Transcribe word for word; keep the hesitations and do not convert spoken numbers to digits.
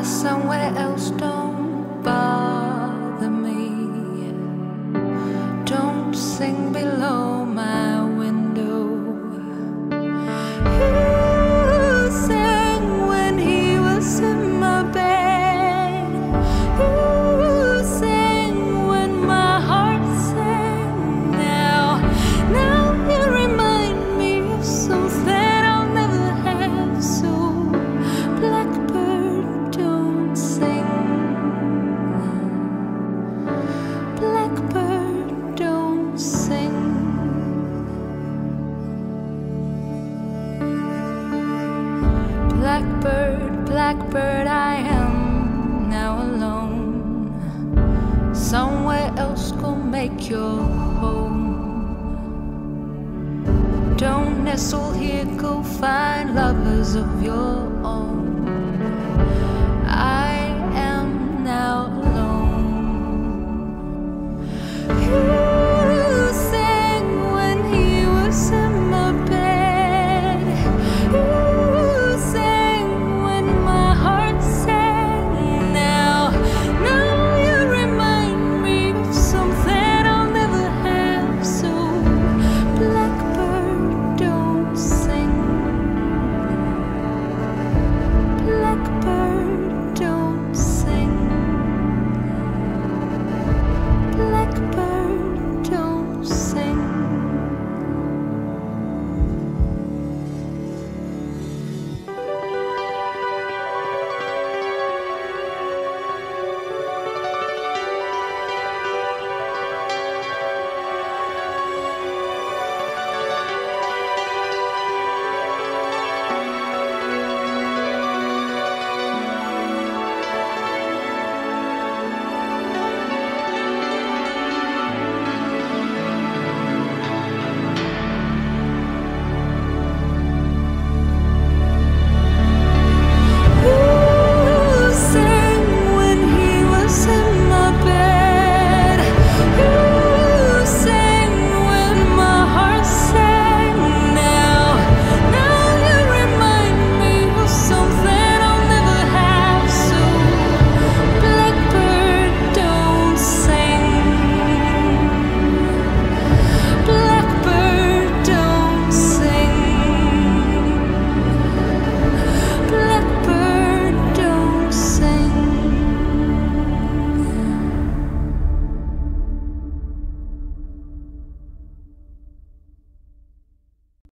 Fly somewhere else, don't bother me. Don't sing below my window. You sang when he was in my bed. You sang when my heart sang. Now, now you remind me of something I'll never have. So, blackbird, don't sing. Blackbird, don't sing. Blackbird, blackbird, I am now alone. Somewhere else go make your home. Don't nestle here, go find lovers of your own. I am now